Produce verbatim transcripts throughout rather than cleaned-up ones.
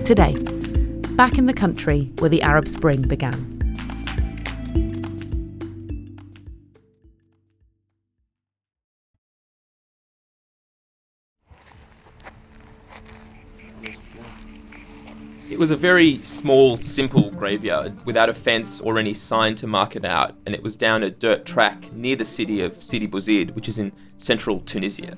Today, back in the country where the Arab Spring began. It was a very small, simple graveyard without a fence or any sign to mark it out, and it was down a dirt track near the city of Sidi Bouzid, which is in central Tunisia.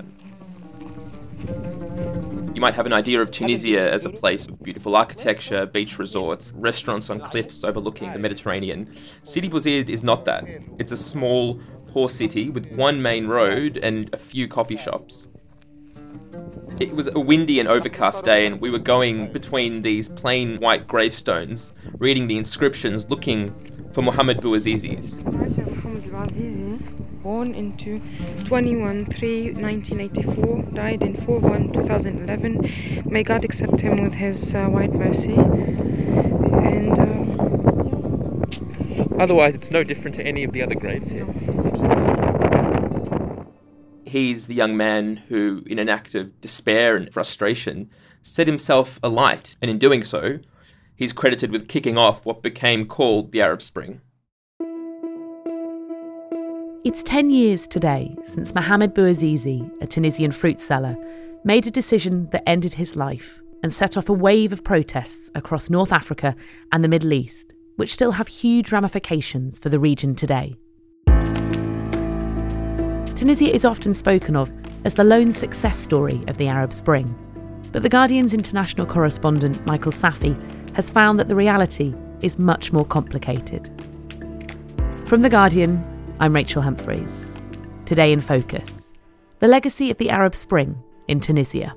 You might have an idea of Tunisia as a place of beautiful architecture, beach resorts, restaurants on cliffs overlooking the Mediterranean. Sidi Bouzid is not that. It's a small, poor city with one main road and a few coffee shops. It was a windy and overcast day, and we were going between these plain white gravestones, reading the inscriptions, looking for Mohammed Bouazizis. Mohammed Bouazizi, born into twenty-first of April nineteen eighty-four, died in four one twenty eleven. May God accept him with his uh, wide mercy. And um, otherwise, it's no different to any of the other graves here. He's the young man who, in an act of despair and frustration, set himself alight, and in doing so, he's credited with kicking off what became called the Arab Spring. It's ten years today since Mohammed Bouazizi, a Tunisian fruit seller, made a decision that ended his life and set off a wave of protests across North Africa and the Middle East, which still have huge ramifications for the region today. Tunisia is often spoken of as the lone success story of the Arab Spring, but The Guardian's international correspondent Michael Safi has found that the reality is much more complicated. From The Guardian, I'm Rachel Humphreys. Today in Focus, the legacy of the Arab Spring in Tunisia.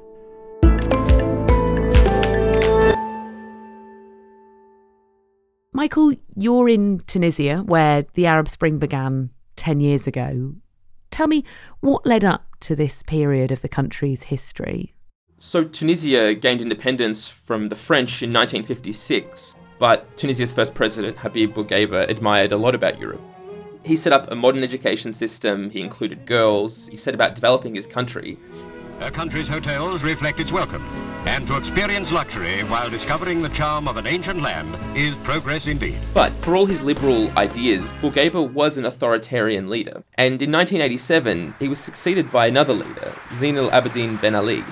Michael, you're in Tunisia, where the Arab Spring began ten years ago. Tell me, what led up to this period of the country's history? So Tunisia gained independence from the French in nineteen fifty-six, but Tunisia's first president, Habib Bourguiba, admired a lot about Europe. He set up a modern education system, he included girls, he set about developing his country. A country's hotels reflect its welcome, and to experience luxury while discovering the charm of an ancient land is progress indeed. But for all his liberal ideas, Bourguiba was an authoritarian leader, and in nineteen eighty-seven he was succeeded by another leader, Zine El Abidine Ben Ali.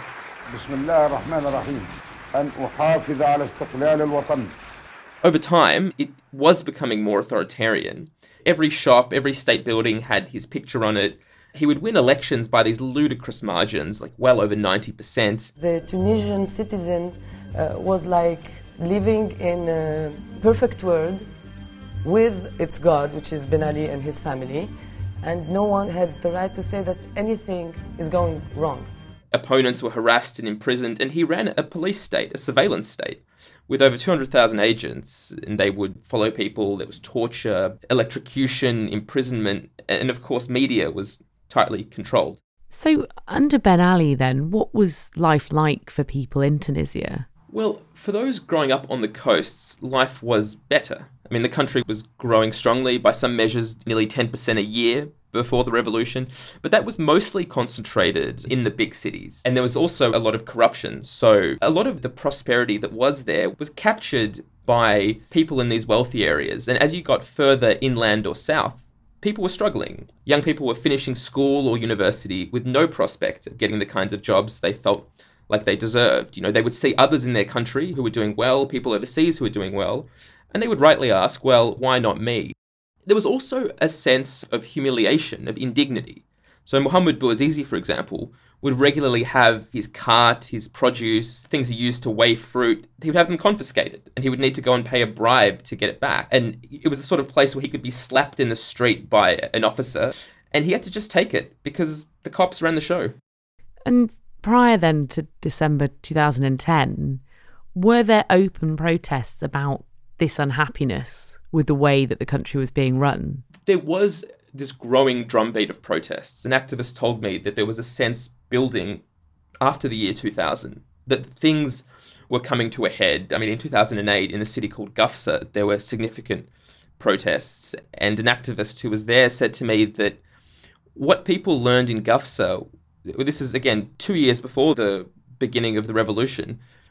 Over time, it was becoming more authoritarian. Every shop, every state building had his picture on it. He would win elections by these ludicrous margins, like well over ninety percent. The Tunisian citizen uh, was like living in a perfect world with its God, which is Ben Ali and his family, and no one had the right to say that anything is going wrong. Opponents were harassed and imprisoned, and he ran a police state, a surveillance state, with over two hundred thousand agents, and they would follow people. There was torture, electrocution, imprisonment, and of course media was tightly controlled. So under Ben Ali then, what was life like for people in Tunisia? Well, for those growing up on the coasts, life was better. I mean, the country was growing strongly, by some measures nearly ten percent a year before the revolution, but that was mostly concentrated in the big cities. And there was also a lot of corruption. So a lot of the prosperity that was there was captured by people in these wealthy areas. And as you got further inland or south, people were struggling. Young people were finishing school or university with no prospect of getting the kinds of jobs they felt like they deserved. You know, they would see others in their country who were doing well, people overseas who were doing well, and they would rightly ask, well, why not me? There was also a sense of humiliation, of indignity. So Mohammed Bouazizi, for example, would regularly have his cart, his produce, things he used to weigh fruit, he would have them confiscated, and he would need to go and pay a bribe to get it back. And it was the sort of place where he could be slapped in the street by an officer, and he had to just take it because the cops ran the show. And prior then to December two thousand ten, were there open protests about this unhappiness with the way that the country was being run? There was this growing drumbeat of protests. An activist told me that there was a sense building after the year two thousand that things were coming to a head. I mean, in two thousand eight, in a city called Gafsa, there were significant protests, and an activist who was there said to me that what people learned in Gafsa, this is again two years before the beginning of the revolution,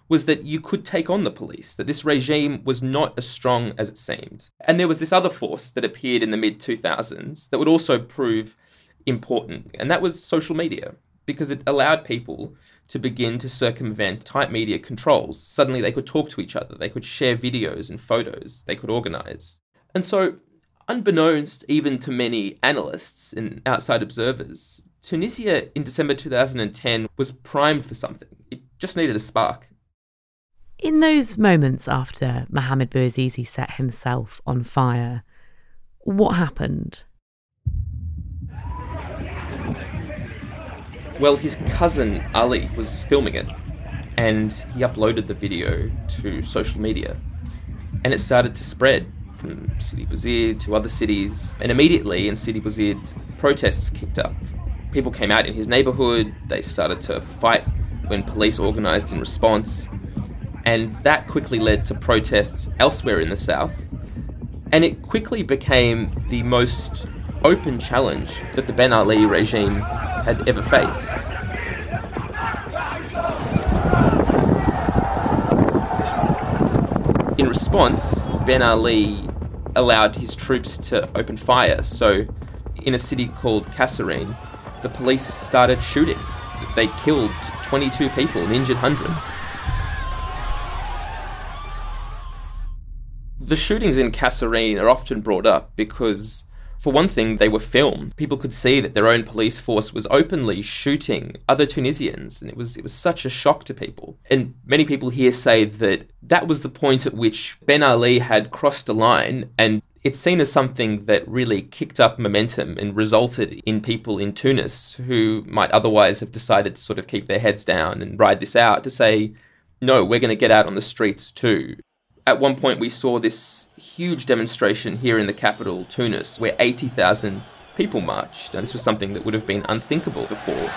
was that you could take on the police, that this regime was not as strong as it seemed. And there was this other force that appeared in the mid two thousands that would also prove important, and that was social media, because it allowed people to begin to circumvent tight media controls. Suddenly they could talk to each other, they could share videos and photos, they could organise. And so, unbeknownst even to many analysts and outside observers, Tunisia in December two thousand ten was primed for something. It just needed a spark. In those moments after Mohamed Bouazizi set himself on fire, what happened? Well, his cousin Ali was filming it, and he uploaded the video to social media, and it started to spread from Sidi Bouzid to other cities, and immediately in Sidi Bouzid, protests kicked up. People came out in his neighbourhood, they started to fight when police organised in response, and that quickly led to protests elsewhere in the south, and it quickly became the most open challenge that the Ben Ali regime had ever faced. In response, Ben Ali allowed his troops to open fire. So, in a city called Kasserine, the police started shooting. They killed twenty-two people and injured hundreds. The shootings in Kasserine are often brought up because, for one thing, they were filmed. People could see that their own police force was openly shooting other Tunisians, and it was it was such a shock to people. And many people here say that that was the point at which Ben Ali had crossed a line, and it's seen as something that really kicked up momentum and resulted in people in Tunis who might otherwise have decided to sort of keep their heads down and ride this out to say, no, we're going to get out on the streets too. At one point, we saw this huge demonstration here in the capital, Tunis, where eighty thousand people marched. Now, this was something that would have been unthinkable before.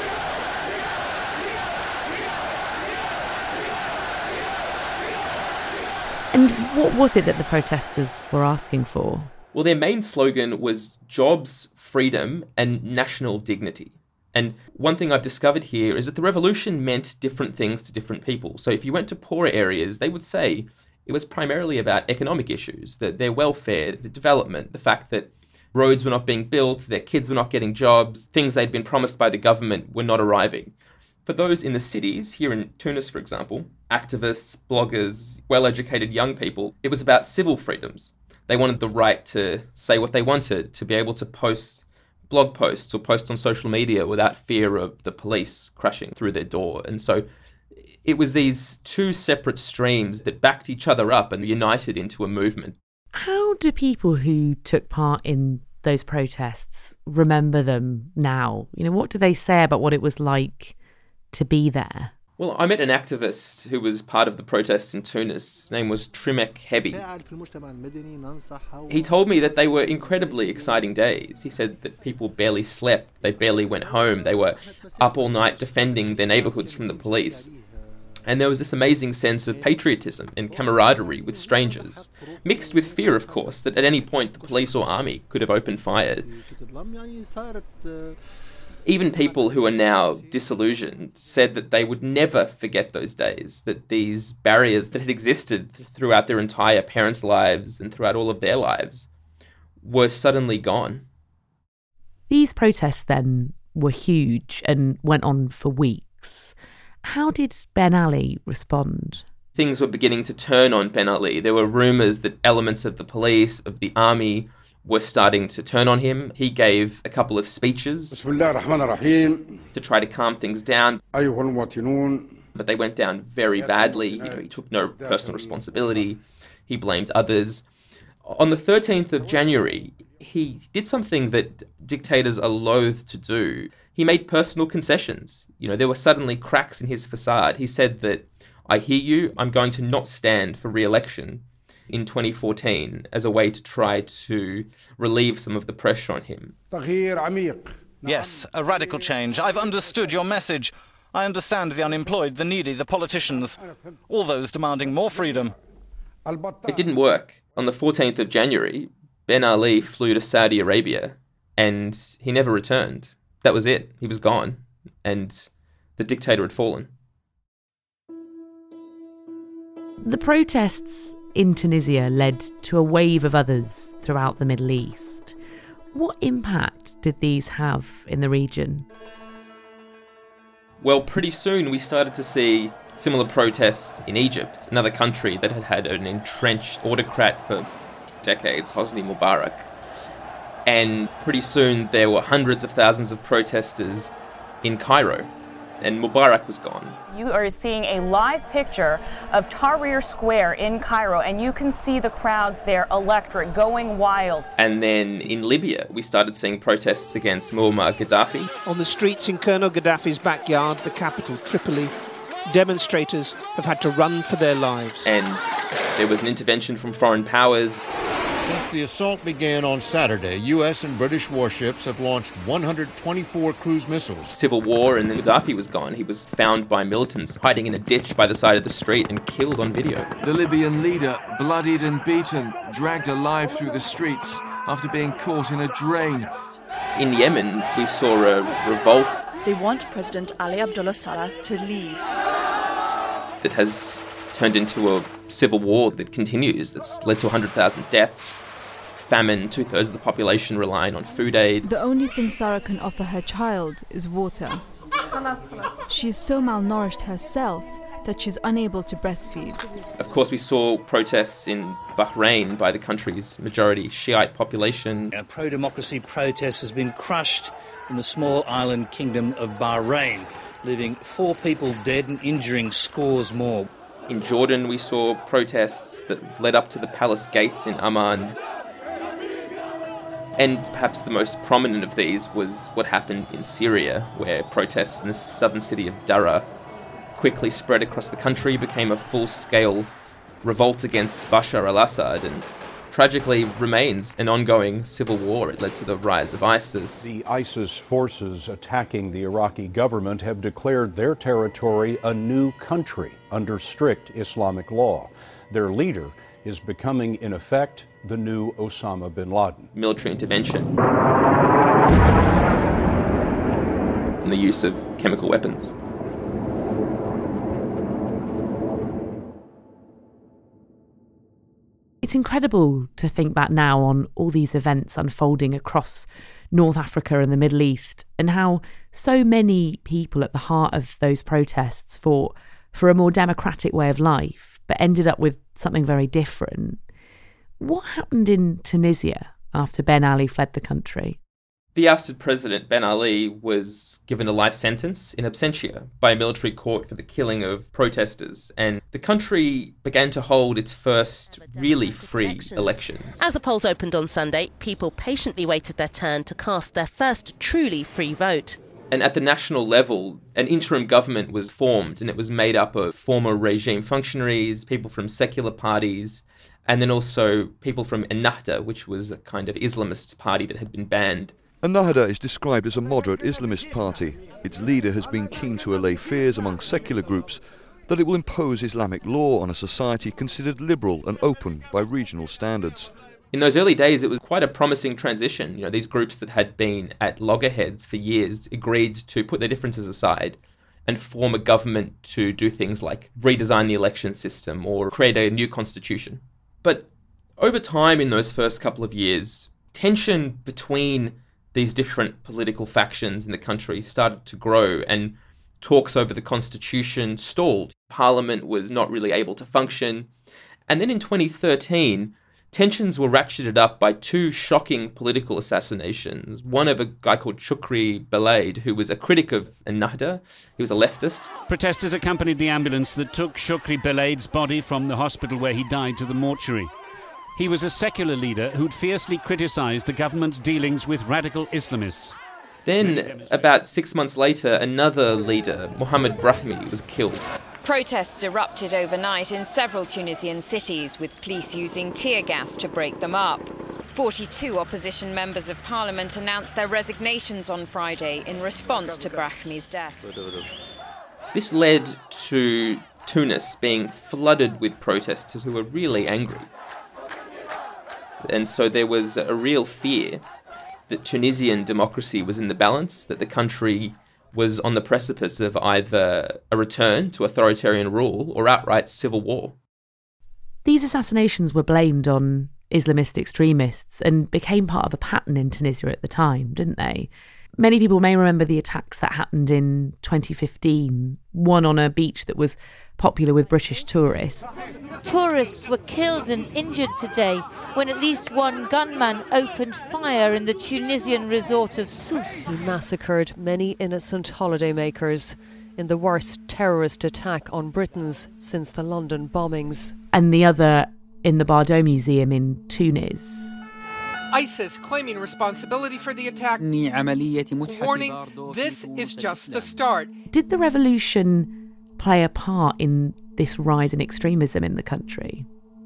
And what was it that the protesters were asking for? Well, their main slogan was jobs, freedom, and national dignity. And one thing I've discovered here is that the revolution meant different things to different people. So if you went to poorer areas, they would say it was primarily about economic issues, that their welfare, the development, the fact that roads were not being built, their kids were not getting jobs, things they'd been promised by the government were not arriving. For those in the cities, here in Tunis, for example, activists, bloggers, well-educated young people, it was about civil freedoms. They wanted the right to say what they wanted, to be able to post blog posts or post on social media without fear of the police crashing through their door. And so it was these two separate streams that backed each other up and united into a movement. How do people who took part in those protests remember them now? You know, what do they say about what it was like to be there? Well, I met an activist who was part of the protests in Tunis. His name was Trimek Hebi. He told me that they were incredibly exciting days. He said that people barely slept, they barely went home, they were up all night defending their neighbourhoods from the police. And there was this amazing sense of patriotism and camaraderie with strangers, mixed with fear, of course, that at any point the police or army could have opened fire. Even people who are now disillusioned said that they would never forget those days, that these barriers that had existed throughout their entire parents' lives and throughout all of their lives were suddenly gone. These protests then were huge and went on for weeks. How did Ben Ali respond? Things were beginning to turn on Ben Ali. There were rumours that elements of the police, of the army, were starting to turn on him. He gave a couple of speeches to try to calm things down, but they went down very badly. You know, he took no personal responsibility. He blamed others. On the thirteenth of January, he did something that dictators are loath to do. He made personal concessions. You know, there were suddenly cracks in his facade. He said that, I hear you, I'm going to not stand for re-election in twenty fourteen as a way to try to relieve some of the pressure on him. Yes, a radical change. I've understood your message. I understand the unemployed, the needy, the politicians, all those demanding more freedom. It didn't work. On the fourteenth of January, Ben Ali flew to Saudi Arabia and he never returned. That was it. He was gone and the dictator had fallen. The protests in Tunisia led to a wave of others throughout the Middle East. What impact did these have in the region? Well, pretty soon we started to see similar protests in Egypt, another country that had had an entrenched autocrat for decades, Hosni Mubarak. And pretty soon there were hundreds of thousands of protesters in Cairo, and Mubarak was gone. You are seeing a live picture of Tahrir Square in Cairo, and you can see the crowds there, electric, going wild. And then in Libya, we started seeing protests against Muammar Gaddafi. On the streets in Colonel Gaddafi's backyard, the capital, Tripoli, demonstrators have had to run for their lives. And there was an intervention from foreign powers. Since the assault began on Saturday, U S and British warships have launched one hundred twenty-four cruise missiles. Civil war, and then Gaddafi was gone. He was found by militants hiding in a ditch by the side of the street and killed on video. The Libyan leader, bloodied and beaten, dragged alive through the streets after being caught in a drain. In Yemen, we saw a revolt. They want President Ali Abdullah Saleh to leave. That has turned into a civil war that continues, that's led to one hundred thousand deaths, famine, two-thirds of the population relying on food aid. The only thing Sarah can offer her child is water. She is so malnourished herself that she's unable to breastfeed. Of course, we saw protests in Bahrain by the country's majority Shiite population. A pro-democracy protest has been crushed in the small island kingdom of Bahrain, leaving four people dead and injuring scores more. In Jordan, we saw protests that led up to the palace gates in Amman. And perhaps the most prominent of these was what happened in Syria, where protests in the southern city of Daraa quickly spread across the country, became a full-scale revolt against Bashar al-Assad, and tragically remains an ongoing civil war. It led to the rise of ISIS. The ISIS forces attacking the Iraqi government have declared their territory a new country under strict Islamic law. Their leader is becoming, in effect, the new Osama bin Laden. Military intervention and the use of chemical weapons. It's incredible to think back now on all these events unfolding across North Africa and the Middle East, and how so many people at the heart of those protests fought for a more democratic way of life, but ended up with something very different. What happened in Tunisia after Ben Ali fled the country? The ousted president, Ben Ali, was given a life sentence in absentia by a military court for the killing of protesters, and the country began to hold its first really free elections. As the polls opened on Sunday, people patiently waited their turn to cast their first truly free vote. And at the national level, an interim government was formed, and it was made up of former regime functionaries, people from secular parties, and then also people from Ennahda, which was a kind of Islamist party that had been banned. Ennahda is described as a moderate Islamist party. Its leader has been keen to allay fears among secular groups that it will impose Islamic law on a society considered liberal and open by regional standards. In those early days, it was quite a promising transition. You know, these groups that had been at loggerheads for years agreed to put their differences aside and form a government to do things like redesign the election system or create a new constitution. But over time, in those first couple of years, tension between these different political factions in the country started to grow, and talks over the constitution stalled. Parliament was not really able to function. And then in twenty thirteen, tensions were ratcheted up by two shocking political assassinations. One of a guy called Shukri Belaid, who was a critic of Ennahda. He was a leftist. Protesters accompanied the ambulance that took Shukri Belaid's body from the hospital where he died to the mortuary. He was a secular leader who'd fiercely criticised the government's dealings with radical Islamists. Then, about six months later, another leader, Mohamed Brahmi, was killed. Protests erupted overnight in several Tunisian cities, with police using tear gas to break them up. forty-two opposition members of parliament announced their resignations on Friday in response to Brahmi's death. This led to Tunis being flooded with protesters who were really angry. And so there was a real fear that Tunisian democracy was in the balance, that the country was on the precipice of either a return to authoritarian rule or outright civil war. These assassinations were blamed on Islamist extremists and became part of a pattern in Tunisia at the time, didn't they? Many people may remember the attacks that happened in twenty fifteen, one on a beach that was popular with British tourists. Tourists were killed and injured today when at least one gunman opened fire in the Tunisian resort of Sousse. He massacred many innocent holidaymakers in the worst terrorist attack on Britons since the London bombings. And the other in the Bardo Museum in Tunis. ISIS claiming responsibility for the attack. Warning, this is just the start. Did the revolution play a part in this rise in extremism in the country?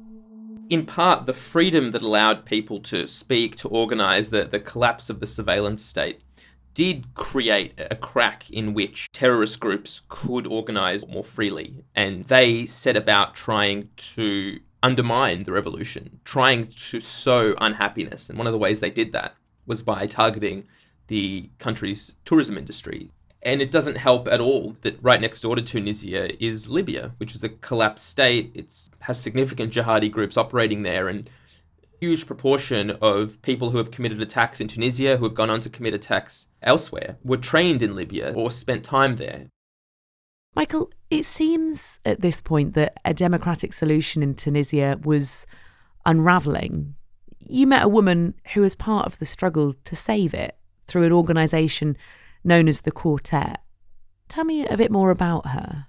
In part, the freedom that allowed people to speak, to organise, the, the collapse of the surveillance state did create a crack in which terrorist groups could organise more freely. And they set about trying to undermine the revolution, trying to sow unhappiness. And one of the ways they did that was by targeting the country's tourism industry. And it doesn't help at all that right next door to Tunisia is Libya, which is a collapsed state. It has significant jihadi groups operating there, and a huge proportion of people who have committed attacks in Tunisia, who have gone on to commit attacks elsewhere, were trained in Libya or spent time there. Michael, it seems at this point that a democratic solution in Tunisia was unravelling. You met a woman who was part of the struggle to save it through an organisation known as the Quartet. Tell me a bit more about her.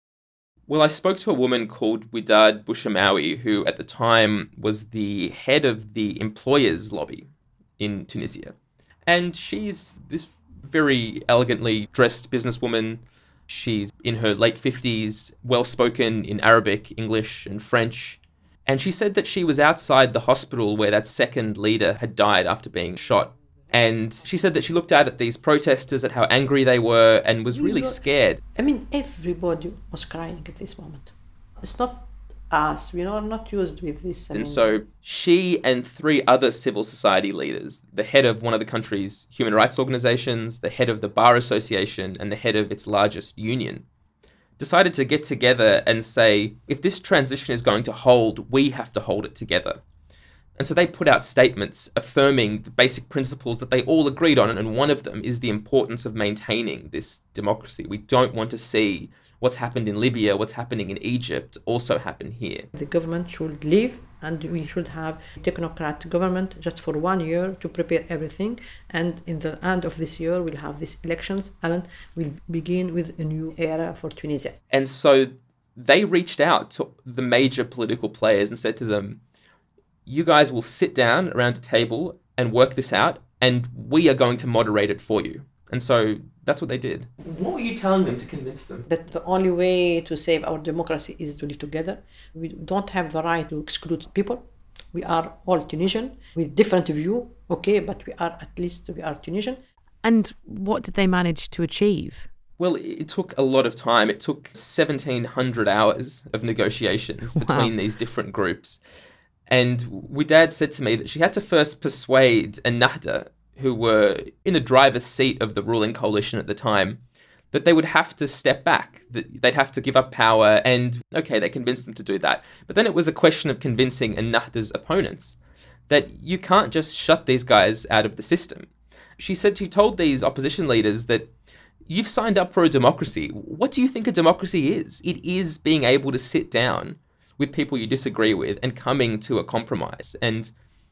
Well, I spoke to a woman called Widad Bouchamawi, who at the time was the head of the employers' lobby in Tunisia. And she's this very elegantly dressed businesswoman. She's in her late fifties, well-spoken in Arabic, English, and French. And she said that she was outside the hospital where that second leader had died after being shot. And she said that she looked out at these protesters, at how angry they were, and was really scared. I mean, everybody was crying at this moment. It's not us. We are not used with this. I and mean, so she and three other civil society leaders, the head of one of the country's human rights organizations, the head of the Bar Association, and the head of its largest union, decided to get together and say, if this transition is going to hold, we have to hold it together. And so they put out statements affirming the basic principles that they all agreed on, and one of them is the importance of maintaining this democracy. We don't want to see what's happened in Libya, what's happening in Egypt, also happen here. The government should leave, and we should have a technocrat government just for one year to prepare everything. And in the end of this year, we'll have these elections, and we'll begin with a new era for Tunisia. And so they reached out to the major political players and said to them, you guys will sit down around a table and work this out, and we are going to moderate it for you. And so that's what they did. What were you telling them to convince them? That the only way to save our democracy is to live together. We don't have the right to exclude people. We are all Tunisian with different view, okay, but we are at least we are Tunisian. And what did they manage to achieve? Well, it took a lot of time. It took seventeen hundred hours of negotiations wow. between these different groups. And Widad said to me that she had to first persuade Ennahda, who were in the driver's seat of the ruling coalition at the time, that they would have to step back, that they'd have to give up power, and okay, they convinced them to do that. But then it was a question of convincing Ennahda's opponents that you can't just shut these guys out of the system. She said she told these opposition leaders that you've signed up for a democracy. What do you think a democracy is? It is being able to sit down with people you disagree with and coming to a compromise. And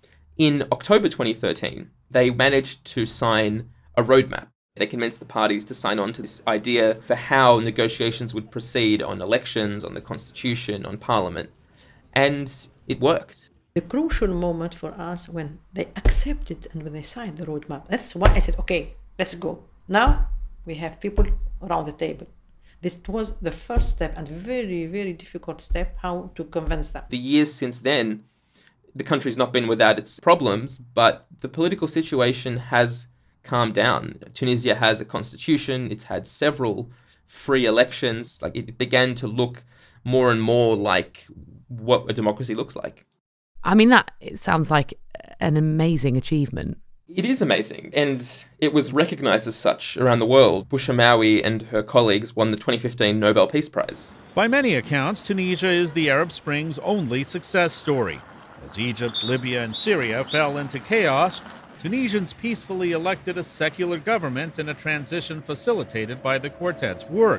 in October twenty thirteen, they managed to sign a roadmap. They convinced the parties to sign on to this idea for how negotiations would proceed on elections, on the constitution, on parliament. And it worked. The crucial moment for us when they accepted and when they signed the roadmap. That's why I said, okay, let's go. Now we have people around the table. This was the first step, and very, very difficult step, how to convince them. The years since then, the country's not been without its problems, but the political situation has calmed down. Tunisia has a constitution. It's had several free elections. Like, it began to look more and more like what a democracy looks like. I mean, that it sounds like an amazing achievement. It is amazing, and it was recognised as such around the world. Bouchamaoui and her colleagues won the twenty fifteen Nobel Peace Prize. By many accounts, Tunisia is the Arab Spring's only success story. As Egypt, Libya and Syria fell into chaos, Tunisians peacefully elected a secular government in a transition facilitated by the quartet's work.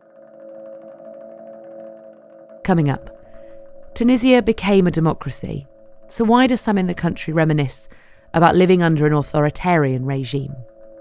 Coming up, Tunisia became a democracy. So why do some in the country reminisce about living under an authoritarian regime?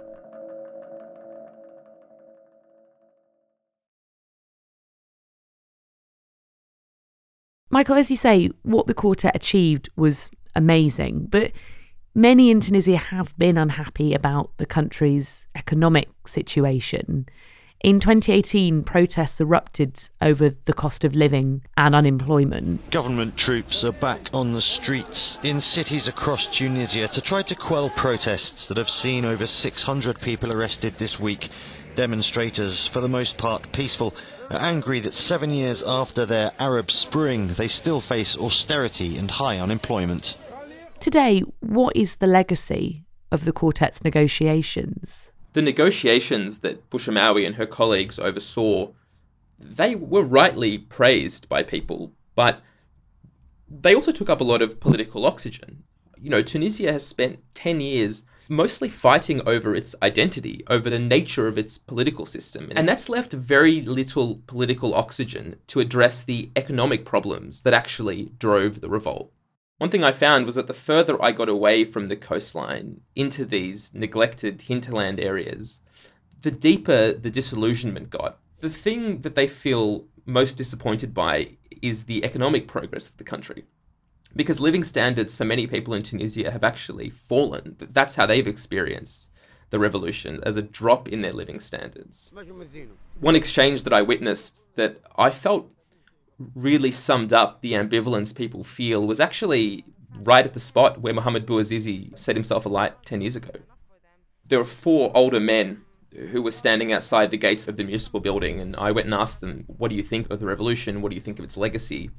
Michael, as you say, what the quartet achieved was amazing, but many in Tunisia have been unhappy about the country's economic situation. In twenty eighteen, protests erupted over the cost of living and unemployment. Government troops are back on the streets in cities across Tunisia to try to quell protests that have seen over six hundred people arrested this week. Demonstrators, for the most part peaceful, are angry that seven years after their Arab Spring, they still face austerity and high unemployment. Today, what is the legacy of the quartet's negotiations? The negotiations that Bouchamaoui and her colleagues oversaw, they were rightly praised by people, but they also took up a lot of political oxygen. You know, Tunisia has spent ten years mostly fighting over its identity, over the nature of its political system. And that's left very little political oxygen to address the economic problems that actually drove the revolt. One thing I found was that the further I got away from the coastline into these neglected hinterland areas, the deeper the disillusionment got. The thing that they feel most disappointed by is the economic progress of the country. Because living standards for many people in Tunisia have actually fallen. That's how they've experienced the revolution, as a drop in their living standards. One exchange that I witnessed that I felt really summed up the ambivalence people feel was actually right at the spot where Mohamed Bouazizi set himself alight ten years ago. There were four older men who were standing outside the gates of the municipal building, and I went and asked them, what do you think of the revolution? What do you think of its legacy?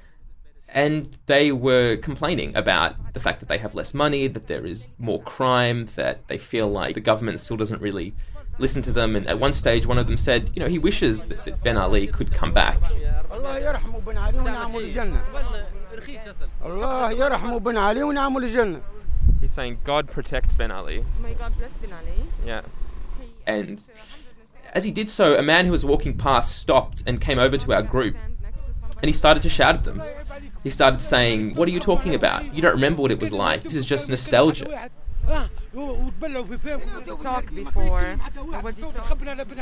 And they were complaining about the fact that they have less money, that there is more crime, that they feel like the government still doesn't really listen to them. And at one stage, one of them said, you know, he wishes that, that Ben Ali could come back. He's saying, God protect Ben Ali. May God bless Ben Ali. Yeah. And as he did so, a man who was walking past stopped and came over to our group. And he started to shout at them. He started saying, what are you talking about? You don't remember what it was like. This is just nostalgia. What did you talk before? What did you talk?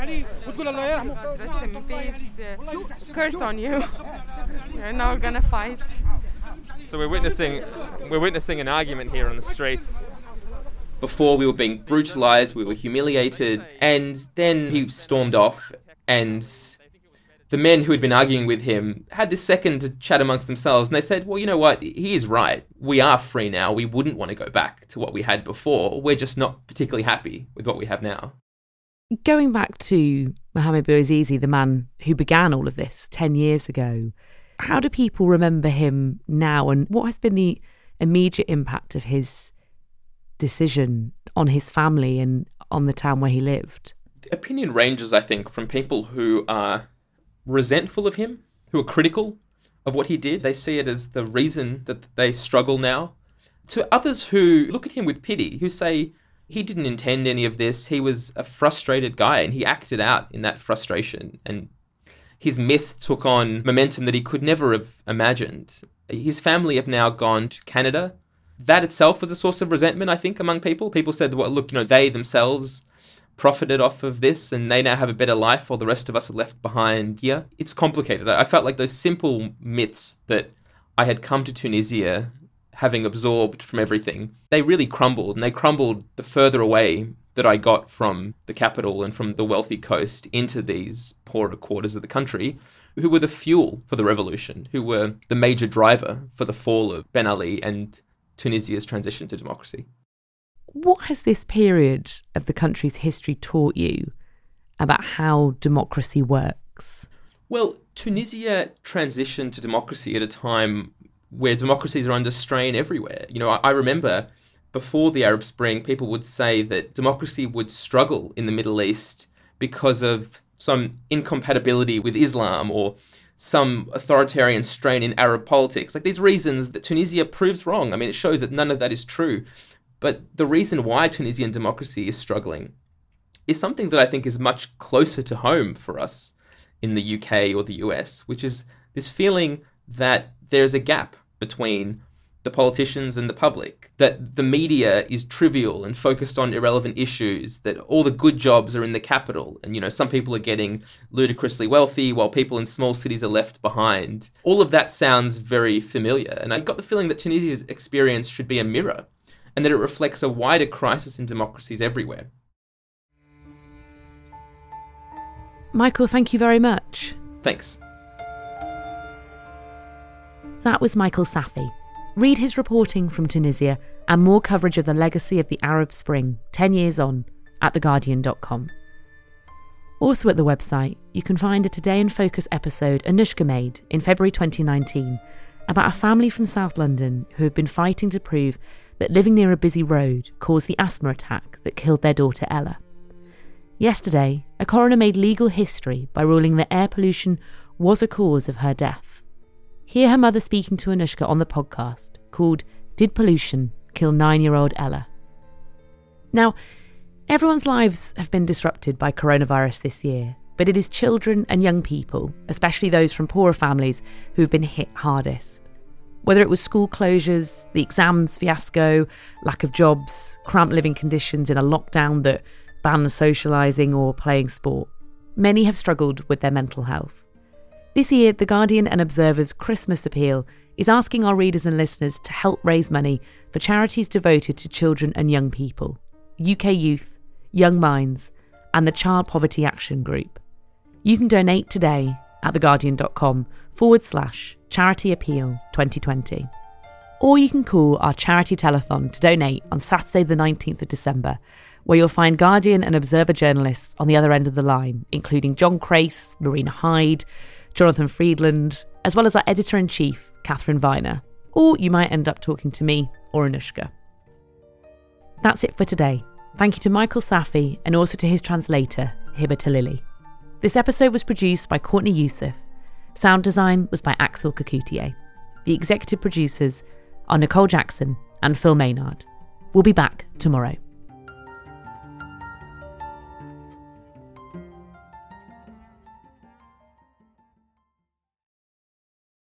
Rest in peace. Uh, curse on you. You're now gonna fight. So we're witnessing, we're witnessing an argument here on the streets. Before we were being brutalized, we were humiliated, and then he stormed off, and the men who had been arguing with him had this second to chat amongst themselves, and they said, well, you know what, he is right. We are free now. We wouldn't want to go back to what we had before. We're just not particularly happy with what we have now. Going back to Mohamed Bouazizi, the man who began all of this ten years ago, how do people remember him now, and what has been the immediate impact of his decision on his family and on the town where he lived? The opinion ranges, I think, from people who are resentful of him, who are critical of what he did. They see it as the reason that they struggle now, to others who look at him with pity, who say he didn't intend any of this. He was a frustrated guy and he acted out in that frustration, and his myth took on momentum that he could never have imagined. His family have now gone to Canada. That itself was a source of resentment, I think, among people. People said, well, look, you know, they themselves profited off of this and they now have a better life while the rest of us are left behind here. It's complicated. I felt like those simple myths that I had come to Tunisia having absorbed from everything, they really crumbled, and they crumbled the further away that I got from the capital and from the wealthy coast into these poorer quarters of the country, who were the fuel for the revolution, who were the major driver for the fall of Ben Ali and Tunisia's transition to democracy. What has this period of the country's history taught you about how democracy works? Well, Tunisia transitioned to democracy at a time where democracies are under strain everywhere. You know, I, I remember before the Arab Spring, people would say that democracy would struggle in the Middle East because of some incompatibility with Islam or some authoritarian strain in Arab politics. Like these reasons that Tunisia proves wrong. I mean, it shows that none of that is true. But the reason why Tunisian democracy is struggling is something that I think is much closer to home for us in the U K or the U S, which is this feeling that there's a gap between the politicians and the public, that the media is trivial and focused on irrelevant issues, that all the good jobs are in the capital, and, you know, some people are getting ludicrously wealthy while people in small cities are left behind. All of that sounds very familiar, and I got the feeling that Tunisia's experience should be a mirror, and that it reflects a wider crisis in democracies everywhere. Michael, thank you very much. Thanks. That was Michael Safi. Read his reporting from Tunisia and more coverage of the legacy of the Arab Spring ten years on at the guardian dot com. Also at the website, you can find a Today in Focus episode Anushka made in February twenty nineteen about a family from South London who have been fighting to prove that living near a busy road caused the asthma attack that killed their daughter Ella. Yesterday, a coroner made legal history by ruling that air pollution was a cause of her death. Hear her mother speaking to Anushka on the podcast called Did Pollution Kill Nine-Year-Old Ella? Now, everyone's lives have been disrupted by coronavirus this year, but it is children and young people, especially those from poorer families, who've been hit hardest. Whether it was school closures, the exams fiasco, lack of jobs, cramped living conditions in a lockdown that banned socialising or playing sport, many have struggled with their mental health. This year, The Guardian and Observer's Christmas Appeal is asking our readers and listeners to help raise money for charities devoted to children and young people, U K Youth, Young Minds, and the Child Poverty Action Group. You can donate today at theguardian.com forward slash charity appeal 2020. Or you can call our charity telethon to donate on Saturday the nineteenth of December, where you'll find Guardian and Observer journalists on the other end of the line, including John Crace, Marina Hyde, Jonathan Friedland, as well as our editor-in-chief, Catherine Viner. Or you might end up talking to me or Anushka. That's it for today. Thank you to Michael Safi and also to his translator, Hiba Talili. This episode was produced by Courtney Youssef. Sound design was by Axel Kakoutié. The executive producers are Nicole Jackson and Phil Maynard. We'll be back tomorrow.